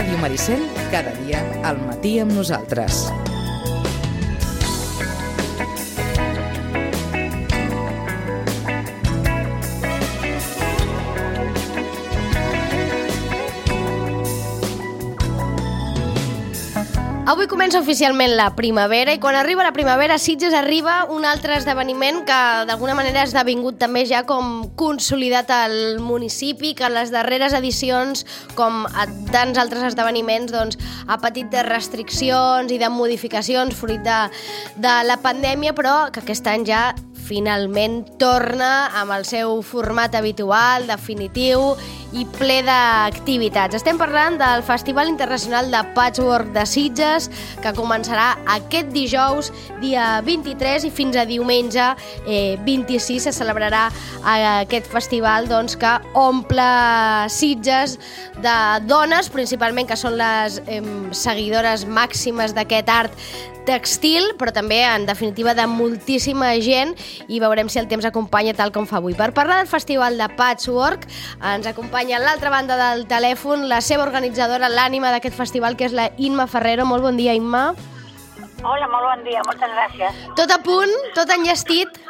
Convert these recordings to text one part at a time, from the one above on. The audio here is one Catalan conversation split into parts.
Ràdio Maricel, cada dia al matí amb nosaltres. Avui comença oficialment la primavera i quan arriba la primavera a Sitges arriba un altre esdeveniment que d'alguna manera ha esdevingut també ja com consolidat al municipi, que en les darreres edicions, com a tants altres esdeveniments, doncs, ha patit de restriccions i de modificacions fruit de la pandèmia, però que aquest any ja finalment torna amb el seu format habitual, definitiu i ple d'activitats. Estem parlant del Festival Internacional de Patchwork de Sitges, que començarà aquest dijous, dia 23, i fins a diumenge 26 se celebrarà aquest festival doncs, que omple Sitges de dones, principalment, que són les seguidores màximes d'aquest art textil, però també, en definitiva, de moltíssima gent, i veurem si el temps acompanya tal com fa avui. Per parlar del Festival de Patchwork, ens acompanya a l'altra banda del telèfon la seva organitzadora, l'ànima d'aquest festival, que és la Imma Ferrero. Molt bon dia, Imma. Hola, molt bon dia, moltes gràcies. Tot a punt? Tot enllestit?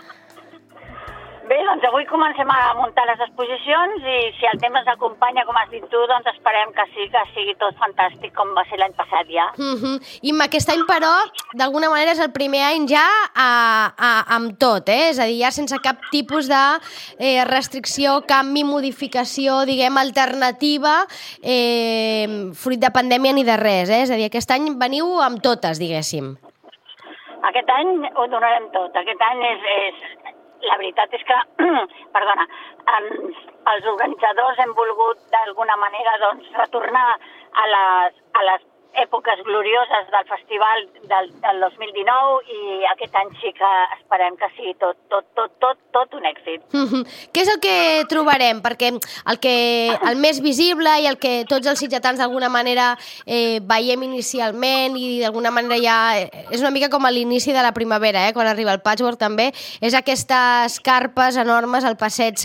Bé, doncs avui comencem a muntar les exposicions i si el temps ens acompanya, com has dit tu, doncs esperem que sí, que sigui tot fantàstic com va ser l'any passat ja. Imma, aquest any, però, d'alguna manera és el primer any ja amb tot, És a dir, ja sense cap tipus de restricció, canvi, modificació, diguem, alternativa, fruit de pandèmia ni de res, És a dir, aquest any veniu amb totes, diguéssim. Aquest any ho donarem tot. Aquest any és la veritat és que, perdona, els organitzadors hem volgut d'alguna manera doncs, retornar a les èpoques glorioses del festival del 2019 i aquest any sí que esperem que sigui tot un èxit. Què és el que trobarem? Perquè el més visible i el que tots els sitgetans d'alguna manera veiem inicialment i d'alguna manera ja és una mica com a l'inici de la primavera, quan arriba el patchwork també, és aquestes carpes enormes al passeig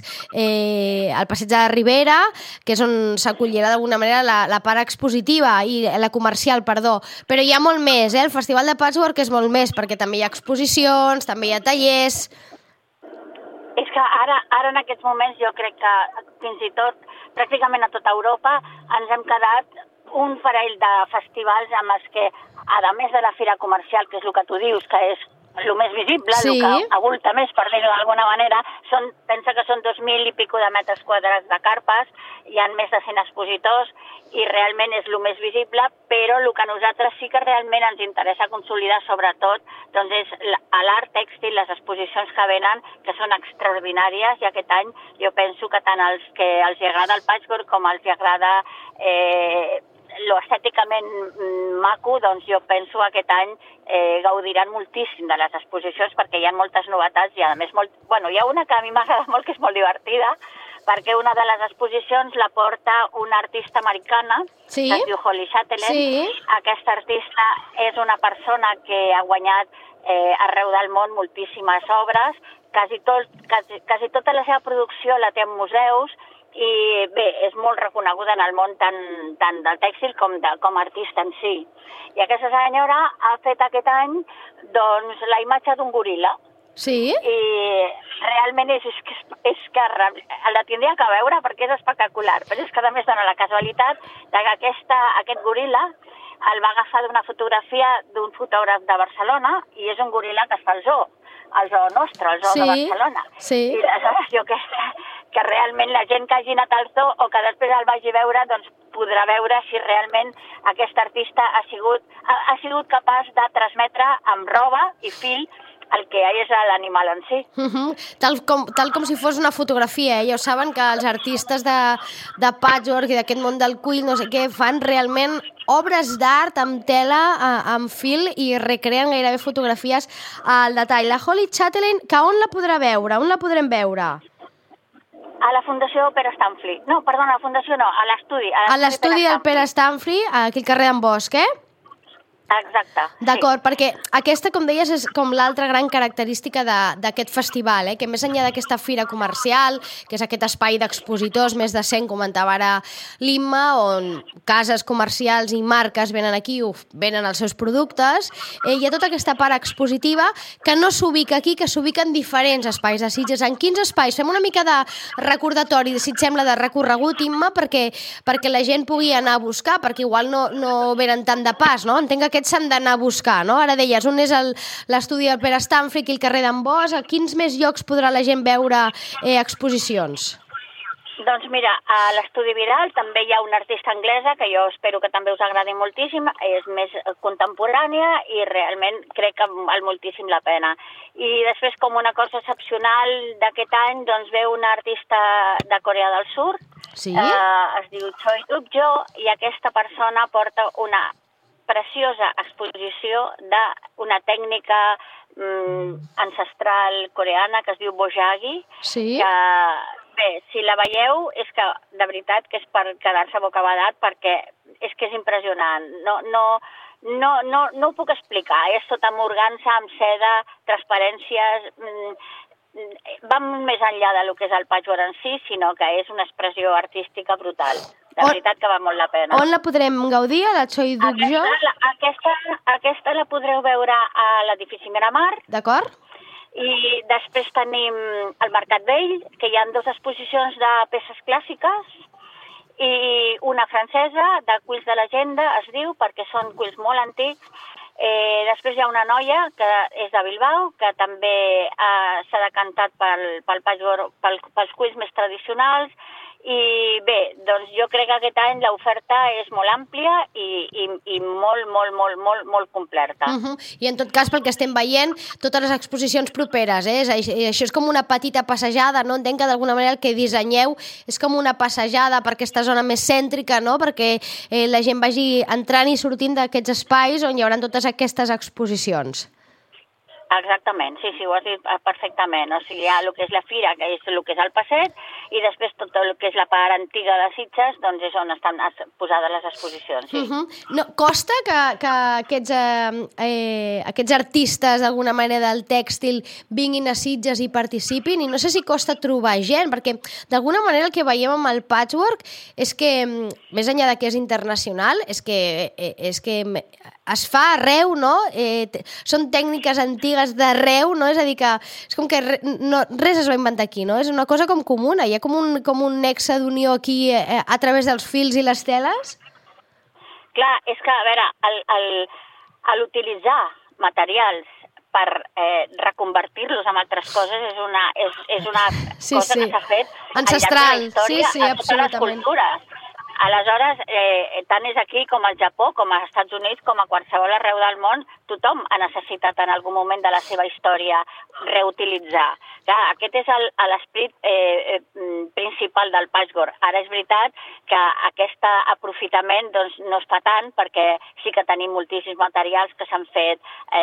de la Ribera, que és on s'acollirà d'alguna manera la part expositiva i la comercial, però hi ha molt més, el Festival de Patchwork és molt més, perquè també hi ha exposicions, també hi ha tallers. És que ara en aquests moments jo crec que fins i tot, pràcticament a tota Europa, ens hem quedat un parell de festivals amb els que, a més de la fira comercial, que és el que tu dius, que és el més visible, sí, el que avulta més, per dir-ho d'alguna manera, pensa que són 2.000 i pico de metres quadrats de carpes, hi ha més de 100 expositors i realment és el més visible, però el que a nosaltres sí que realment ens interessa consolidar sobretot doncs és l'art tèxtil, les exposicions que venen, que són extraordinàries, i aquest any jo penso que tant els que els agrada el patchwork com els agrada lo estèticament maco, doncs jo penso que aquest any gaudiran moltíssim de les exposicions perquè hi ha moltes novetats i a més hi ha una que a mi m'agrada molt, que és molt divertida, perquè una de les exposicions la porta una artista americana, sí, que es diu Holly Chatelain. Sí. Aquesta artista és una persona que ha guanyat arreu del món moltíssimes obres, quasi tota la seva producció la té en museus, i bé, és molt reconeguda en el món tant del tèxtil com a artista en si. I aquesta senyora ha fet aquest any doncs, la imatge d'un goril·la. Sí? I realment és que la tindria que veure perquè és espectacular, però és que a més dona la casualitat que aquest goril·la el va agafar d'una fotografia d'un fotògraf de Barcelona i és un goril·la que es fa al zoo nostre, al zoo de Barcelona. Sí. I aleshores jo que realment la gent que hagi anat al zoo o que després el vagi a veure doncs podrà veure si realment aquest artista ha sigut capaç de transmetre amb roba i fil el que és l'animal en si. Tal com si fos una fotografia, Ja ho saben que els artistes de patchwork i d'aquest món del cuir, no sé què, fan realment obres d'art amb tela, amb fil, i recreen gairebé fotografies al detall. La Holly Chatelain, que on la podrà veure? On la podrem veure? A la Fundació Pere Stanfli. No, perdona, a la Fundació no, a l'estudi. A l'estudi del Pere Stanfli, aquí al carrer d'en Bosch, Exacte. D'acord, perquè aquesta, com deies, és com l'altra gran característica d'aquest festival, que més enllà d'aquesta fira comercial, que és aquest espai d'expositors, més de 100, comentava ara l'Imma, on cases comercials i marques venen aquí, venen els seus productes, hi ha tota aquesta part expositiva que no s'ubica aquí, que s'ubica en diferents espais de Sitges. En quins espais? Fem una mica de recordatori, si et sembla, de recorregut, Imma, perquè la gent pugui anar a buscar, perquè igual no venen tant de pas, no? Entenc que aquests s'han d'anar a buscar, no? Ara deies, un és l'estudi del Pere Stanfri, aquí al carrer d'en Bosch. A quins més llocs podrà la gent veure exposicions? Doncs mira, a l'Estudi Viral també hi ha una artista anglesa que jo espero que també us agradi moltíssim, és més contemporània i realment crec que val moltíssim la pena. I després, com una cosa excepcional d'aquest any, doncs ve una artista de Corea del Sur, sí? Es diu Choi Duk-jo, i aquesta persona porta una preciosa exposició d'una tècnica ancestral coreana que es diu Bojagi, sí? Que, bé, si la veieu, és que de veritat que és per quedar-se bocabadat, perquè és que és impressionant. No ho puc explicar, és tota morgança amb seda, transparències, va més enllà del que és el patchwork en si, sinó que és una expressió artística brutal. De veritat que val molt la pena. On la podrem gaudir, a la Choi Duk-jo? Aquesta la podreu veure a l'edifici Miramar. D'acord. I després tenim el Mercat Vell, que hi ha 2 exposicions de peces clàssiques, i una francesa, de quills de llegenda, es diu, perquè són quills molt antics. Després hi ha una noia, que és de Bilbao, que també s'ha decantat pels quills més tradicionals. I bé, doncs jo crec que aquest any l'oferta és molt àmplia i molt completa. I en tot cas, pel que estem veient, totes les exposicions properes, això és com una petita passejada, no? Entenc que d'alguna manera el que dissenyeu és com una passejada per aquesta zona més cèntrica, no? Perquè la gent vagi entrant i sortint d'aquests espais on hi haurà totes aquestes exposicions. Exactament, sí, ho has dit perfectament. O sigui, hi ha el que és la fira, que és el que és el passeig, i després tot el que és la part antiga de Sitges, doncs és on estan posades les exposicions. Sí. No, costa que aquests artistes, d'alguna manera, del tèxtil vinguin a Sitges i participin, i no sé si costa trobar gent, perquè d'alguna manera el que veiem amb el patchwork és que, més enllà de que és internacional, és que es fa arreu, no? Són tècniques antigues d'arreu, no? És a dir, que és com que res es va inventar aquí, no? És una cosa com comuna, hi ha com un nexe d'unió aquí a través dels fils i les teles? Clar, és que, a veure, l'utilitzar materials per reconvertir-los en altres coses és una cosa que s'ha fet ancestral, al llarg de la història a totes les cultures. Aleshores, tant és aquí com al Japó, com als Estats Units, com a qualsevol arreu del món, tothom ha necessitat en algun moment de la seva història reutilitzar. Clar, aquest és l'esperit principal del patchwork. Ara és veritat que aquest aprofitament doncs, no es fa tant, perquè sí que tenim moltíssims materials que s'han fet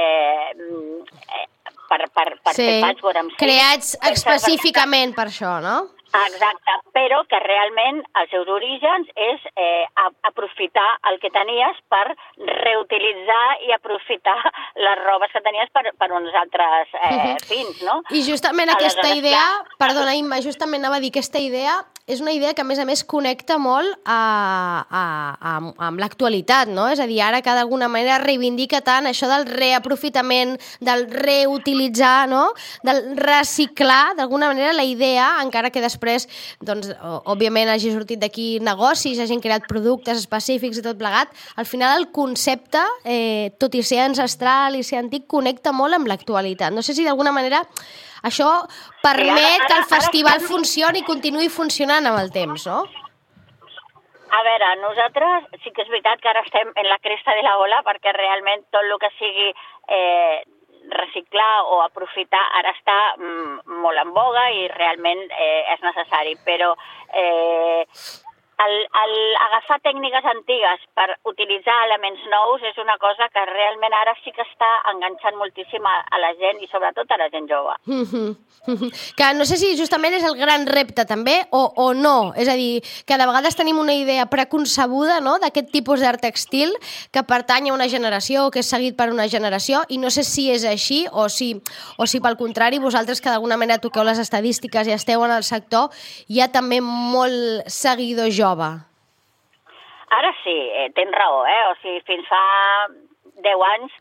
per fer patchwork amb si. Creats específicament per això, no? Exacte, però que realment els seus orígens és aprofitar el que tenies per reutilitzar i aprofitar les robes que tenies per uns altres fins, no? I justament aquesta idea, perdona Imma, justament anava a dir, aquesta idea és una idea que a més connecta molt amb l'actualitat, no? És a dir, ara que d'alguna manera reivindica tant això del reaprofitament, del reutilitzar, no? Del reciclar, d'alguna manera la idea, encara que després, doncs, òbviament hagi sortit d'aquí negocis, hagin creat productes específics i tot plegat, al final el concepte, tot i ser ancestral i ser antic, connecta molt amb l'actualitat. No sé si d'alguna manera això permet que el festival funcioni i continuï funcionant amb el temps, no? A veure, nosaltres sí que és veritat que ara estem en la cresta de la ola, perquè realment tot el que sigui reciclar o aprofitar ara està molt en boga i realment és necessari, però agafar tècniques antigues per utilitzar elements nous és una cosa que realment ara sí que està enganxant moltíssim a la gent i sobretot a la gent jove. Que no sé si justament és el gran repte també o no, és a dir, que de vegades tenim una idea preconcebuda, no?, d'aquest tipus d'art textil que pertany a una generació o que és seguit per una generació i no sé si és així o si pel contrari vosaltres que d'alguna manera toqueu les estadístiques i esteu en el sector hi ha també molt seguidor jove. Ara sí, tens raó, o sigui, fins fa 10 anys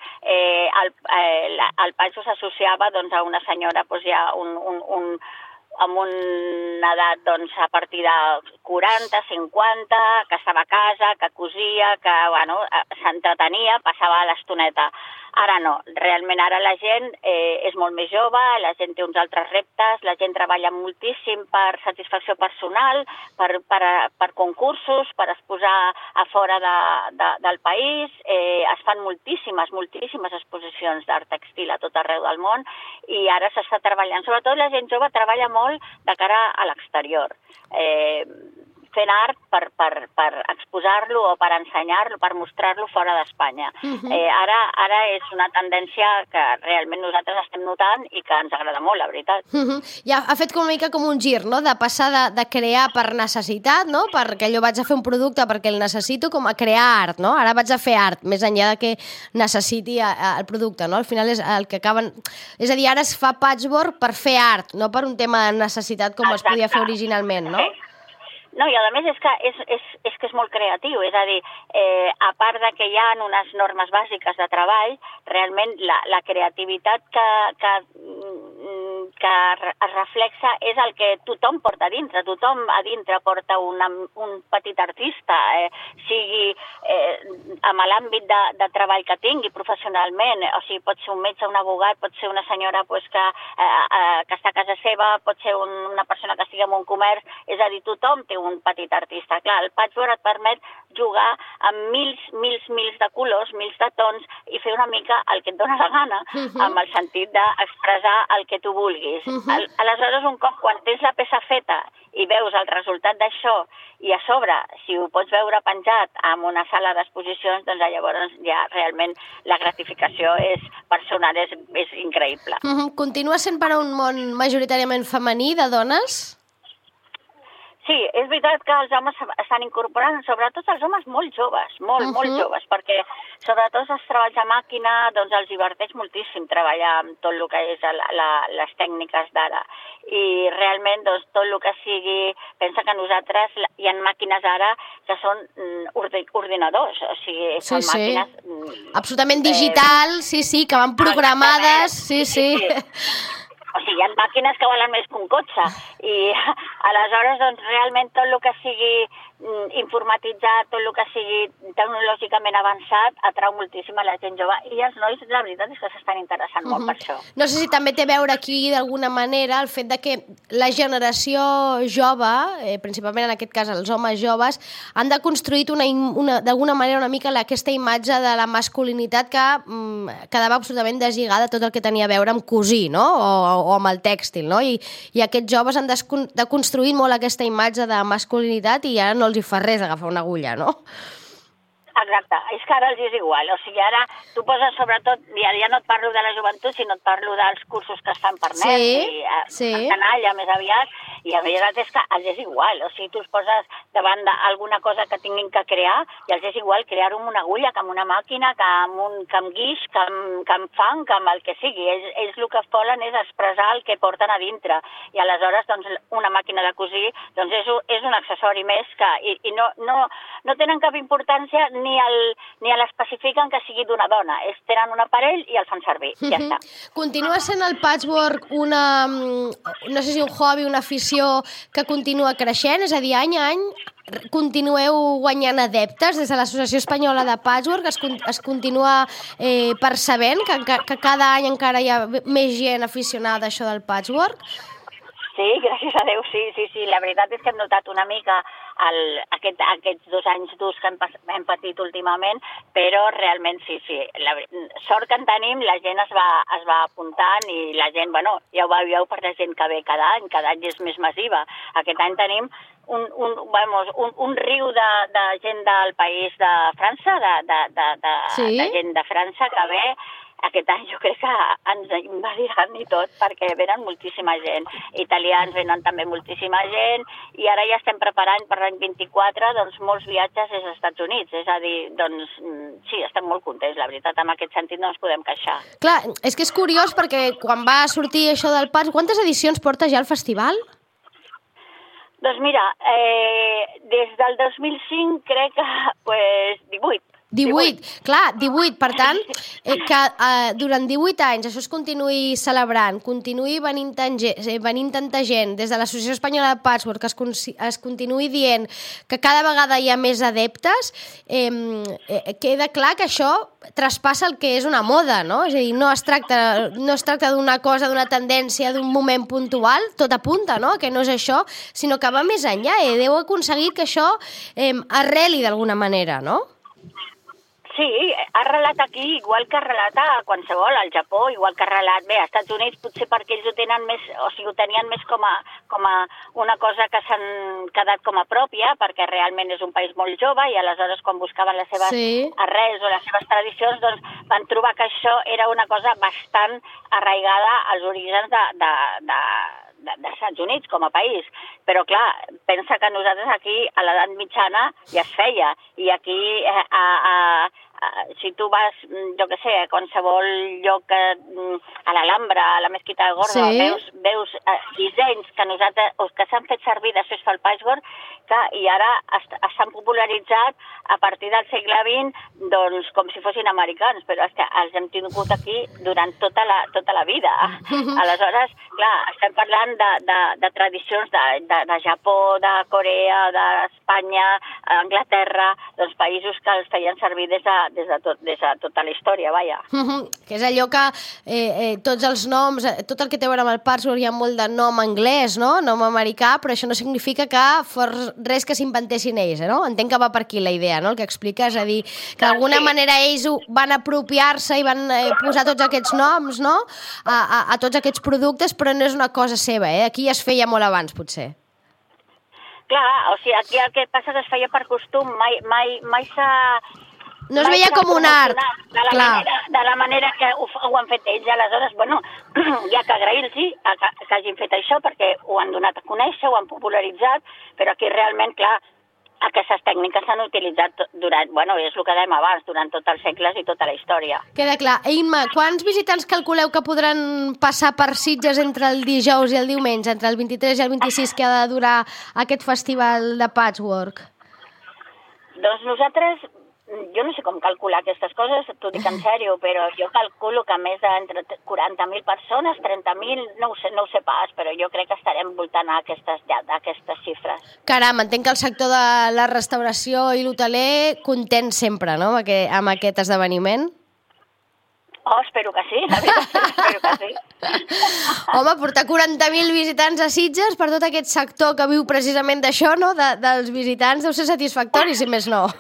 el patxo s'associava doncs, a una senyora doncs, ja amb una edat doncs, a partir de 40, 50, que estava a casa, que cosia, que bueno, s'entretenia, passava l'estoneta. Ara no, realment ara la gent és molt més jove, la gent té uns altres reptes, la gent treballa moltíssim per satisfacció personal, per concursos, per exposar a fora del país. Es fan moltíssimes exposicions d'art textil a tot arreu del món i ara s'està treballant. Sobretot la gent jove treballa molt de cara a l'exterior. Fent art per exposar-lo o per ensenyar-lo, per mostrar-lo fora d'Espanya. Ara és una tendència que realment nosaltres estem notant i que ens agrada molt, la veritat. Ja ha fet una mica com un gir, no?, de passar de crear per necessitat, no?, perquè allò vaig a fer un producte perquè el necessito, com a crear art, no? Ara vaig a fer art, més enllà de que necessiti el producte, no? Al final és el que acaben... És a dir, ara es fa patchwork per fer art, no per un tema de necessitat com es podia fer originalment, no? No, i a més és que és molt creatiu, és a dir, a part de que hi ha unes normes bàsiques de treball, realment la creativitat que es reflexa és el que tothom porta a dintre, tothom a dintre porta un petit artista, sigui amb l'àmbit de treball que tingui professionalment, o sigui, pot ser un metge, un abogat, pot ser una senyora que està a casa seva, pot ser una persona que estigui en un comerç, és a dir, tothom té un petit artista. Clar, el patchwork et permet jugar amb mils de colors, mils de tons i fer una mica el que et dóna la gana, amb el sentit d'expressar el que tu vulguis. Aleshores, un cop, quan tens la peça feta i veus el resultat d'això i a sobre, si ho pots veure penjat en una sala d'exposicions, doncs llavors ja realment la gratificació és personal, és increïble. Continua sent per a un món majoritàriament femení, de dones? Sí, és veritat que els homes estan incorporant, sobretot els homes molt joves, molt joves, perquè sobretot els treballs a màquina doncs els diverteix moltíssim treballar amb tot el que és les tècniques d'ara. I realment doncs, tot el que sigui, pensa que nosaltres hi ha màquines ara que són ordinadors, o sigui, són màquines... Absolutament digitals, sí, que van programades, sí. O sigui, hi ha màquines que volen més que un cotxe i aleshores doncs, realment tot el que sigui informatitzat, tot el que sigui tecnològicament avançat atrau moltíssim a la gent jove i els nois, la veritat és que s'estan interessant molt per això. No sé si també té a veure aquí d'alguna manera el fet de que la generació jove, principalment en aquest cas els homes joves, han deconstruït d'alguna manera una mica aquesta imatge de la masculinitat que quedava absolutament deslligada tot el que tenia a veure amb cosir, no? O amb el tèxtil, no? I aquests joves han deconstruït molt aquesta imatge de masculinitat i ara no els hi fa res agafar una agulla, no? Exacte, és que ara els és igual, o sigui, ara tu poses sobretot, ja no et parlo de la joventut, sinó et parlo dels cursos que estan per nens, el canalla més aviat, i a veritat és que els és igual, o sigui, tu els poses davant d'alguna cosa que tinguin que crear i els és igual crear-ho amb una agulla, que amb una màquina, que amb guix, que amb fang, que amb el que sigui. Ells el que volen és expressar el que porten a dintre i aleshores doncs, una màquina de cosir doncs, és un accessori més que, i no tenen cap importància ni l'especifiquen que sigui d'una dona. Ells tenen un aparell i el fan servir, ja està. Continua sent el patchwork no sé si un hobby, una afició que continua creixent, és a dir, any a any continueu guanyant adeptes des de l'Associació Espanyola de Patchwork, es continua percebent que cada any encara hi ha més gent aficionada a això del patchwork? Sí, gràcies a Déu, sí. La veritat és que hem notat una mica aquests 2 anys durs que hem patit últimament, però realment sí. Sort que en tenim, la gent es va apuntant i la gent, bueno, ja ho veieu per la gent que ve cada any és més massiva. Aquest any tenim un riu de gent del país de França, de gent de França que ve. Aquest any jo crec que ens invadiran i tot, perquè venen moltíssima gent. Italians venen també moltíssima gent, i ara ja estem preparant per l'any 24 doncs, molts viatges als Estats Units. És a dir, doncs, sí, estem molt contents, la veritat, en aquest sentit no ens podem queixar. Clar, és que és curiós perquè quan va sortir això del Patchwork, quantes edicions porta ja el festival? Doncs mira, des del 2005 crec que 18. Clar, 18. Per tant, que durant 18 anys això es continuï celebrant, continuï venint tanta gent, des de l'Associació Espanyola de Patchwork, que es continuï dient que cada vegada hi ha més adeptes, queda clar que això traspassa el que és una moda, no? És a dir, no es tracta d'una cosa, d'una tendència, d'un moment puntual, tot apunta, no?, que no és això, sinó que va més enllà, deu aconseguir que això arreli d'alguna manera, no? Sí, ha arrelat aquí, igual que ha arrelat a qualsevol, al Japó, igual que ha arrelat bé, als Estats Units, potser perquè ells ho tenen més, o sigui, ho tenien més com a una cosa que s'han quedat com a pròpia, perquè realment és un país molt jove, i aleshores quan buscaven les seves arrels o les seves tradicions, doncs van trobar que això era una cosa bastant arraigada als orígens dels Estats Units com a país. Però clar, pensa que nosaltres aquí a l'edat mitjana ja es feia, i aquí si tu vas, jo què sé, a qualsevol lloc, a l'Alhambra, a la Mesquita de Gordo, veus dissenys que s'han fet servir després pel patchwork, i ara s'han popularitzat a partir del segle XX, doncs com si fossin americans, però és que els hem tingut aquí durant tota la vida. Aleshores, clar, estem parlant de tradicions de Japó, de Corea, d'Espanya, Anglaterra, doncs països que els feien servir des de tota la història, vaja. Que és allò que tots els noms, tot el que té a veure amb el patchwork, hi ha molt de nom anglès, no?, nom americà, però això no significa que fos res que s'inventessin ells, no? Entenc que va per aquí la idea, no?, el que explica, és a dir, que d'alguna manera ells van apropiar-se i van posar tots aquests noms, no?, a tots aquests productes, però no és una cosa seva, aquí ja es feia molt abans, potser. Clar, o sigui, aquí el que passa que es feia per costum, mai s'ha... No es veia com un art, de la manera que ho han fet ells. Aleshores, bueno, hi ha que agrair-los que hagin fet això, perquè ho han donat a conèixer, ho han popularitzat, però aquí realment, clar, aquestes tècniques s'han utilitzat durant, bueno, és el que dèiem abans, durant tots els segles i tota la història. Queda clar. Imma, quants visitants calculeu que podran passar per Sitges entre el dijous i el diumenge, entre el 23 i el 26, que ha de durar aquest festival de patchwork? Doncs nosaltres... Jo no sé com calcular aquestes coses, t'ho dic en sèrio, però jo calculo que més d'entre 40.000 persones, 30.000, no ho sé pas, però jo crec que estarem voltant a aquestes xifres. Caram, entenc que el sector de la restauració i l'hoteler content sempre, no?, amb aquest esdeveniment. Oh, espero que sí, la veritat, espero que sí. Home, portar 40.000 visitants a Sitges per tot aquest sector que viu precisament d'això, no?, dels visitants, deu ser satisfactori, si més no.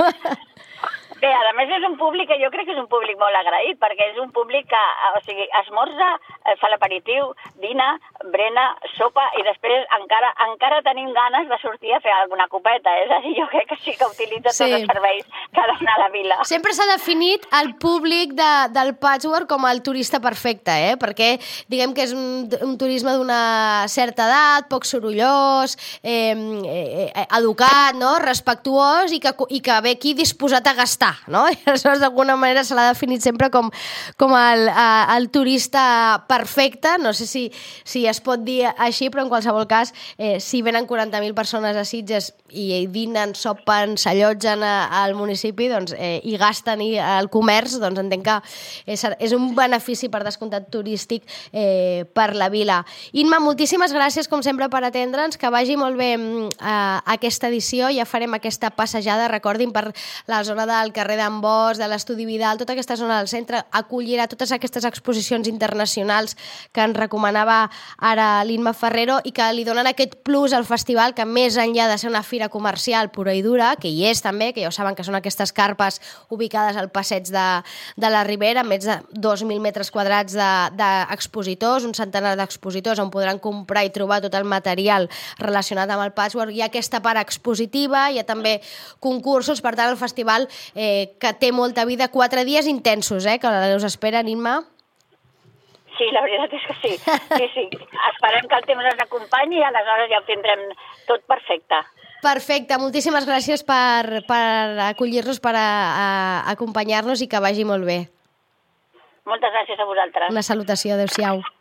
Bé, a més és un públic que jo crec que és un públic molt agraït, perquè és un públic que, o sigui, esmorza, fa l'aperitiu, dina, brena, sopa, i després encara tenim ganes de sortir a fer alguna copeta. És a dir, jo crec que sí que utilitza tots els serveis que dona la vila. Sempre s'ha definit el públic del patchwork com el turista perfecte, perquè diguem que és un turisme d'una certa edat, poc sorollós, educat, no?, respectuós, i que ve aquí disposat a gastar, no? I aleshores d'alguna manera se l'ha definit sempre com el turista perfecte. No sé si es pot dir així, però en qualsevol cas, si venen 40.000 persones a Sitges i dinen, sopen, s'allotgen al municipi, doncs, i gasten al comerç, doncs entenc que és un benefici per descomptat turístic per la vila. Imma, moltíssimes gràcies com sempre per atendre'ns, que vagi molt bé aquesta edició. Ja farem aquesta passejada, recordin, per la zona del carrer d'en Bosch, de l'Estudi Vidal, tota aquesta zona del centre acollirà totes aquestes exposicions internacionals que ens recomanava ara l'Imma Ferrero i que li donen aquest plus al festival que més enllà de ser una fira comercial pura i dura, que hi és també, que ja ho saben que són aquestes carpes ubicades al passeig de la Ribera, amb més de 2.000 metres quadrats d'expositors, un centenar d'expositors on podran comprar i trobar tot el material relacionat amb el patchwork. Hi ha aquesta part expositiva, hi ha també concursos, per tant el festival que té molta vida, 4 dies intensos, que us esperen, Imma. Sí, la veritat és que sí. Sí. Esperem que el temps ens acompanyi i aleshores ja ho tindrem tot perfecte. Perfecte, moltíssimes gràcies per acollir-nos, per acompanyar-nos i que vagi molt bé. Moltes gràcies a vosaltres. Una salutació, adeu-siau.